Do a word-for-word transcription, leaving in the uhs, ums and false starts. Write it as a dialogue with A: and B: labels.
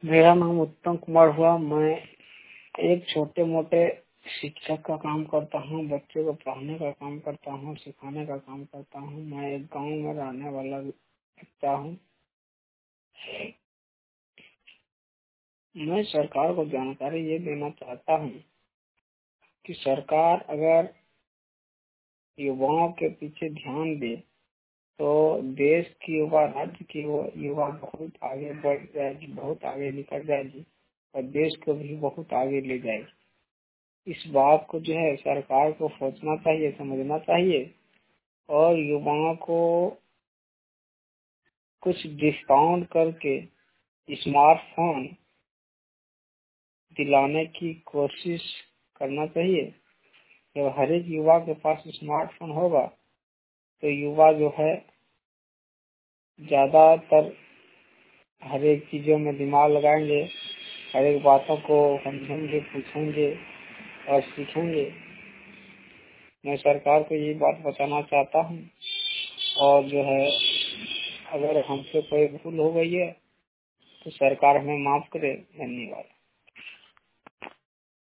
A: मेरा नाम उत्तम कुमार हुआ। मैं एक छोटे मोटे शिक्षक का काम करता हूँ। बच्चों को पढ़ाने का काम करता हूँ, सिखाने का काम करता हूँ। मैं एक गांव में रहने वाला व्यक्ति हूँ। मैं सरकार को जानकारी ये देना चाहता हूँ कि सरकार अगर युवाओं के पीछे ध्यान दे तो देश की युवा, राज्य की युवा बहुत आगे बढ़ जाएगी, बहुत आगे निकल जाएगी और देश को भी बहुत आगे ले जाएगी। इस बात को जो है सरकार को सोचना चाहिए, समझना चाहिए और युवाओं को कुछ डिस्काउंट करके स्मार्टफोन दिलाने की कोशिश करना चाहिए। जब हर एक युवा के पास स्मार्टफोन होगा तो युवा जो है ज्यादातर हर एक चीजों में दिमाग लगाएंगे, हर एक बातों को समझेंगे, पूछेंगे और सीखेंगे। मैं सरकार को ये बात बताना चाहता हूँ और जो है अगर हमसे कोई भूल हो गई है तो सरकार हमें माफ करे। धन्यवाद।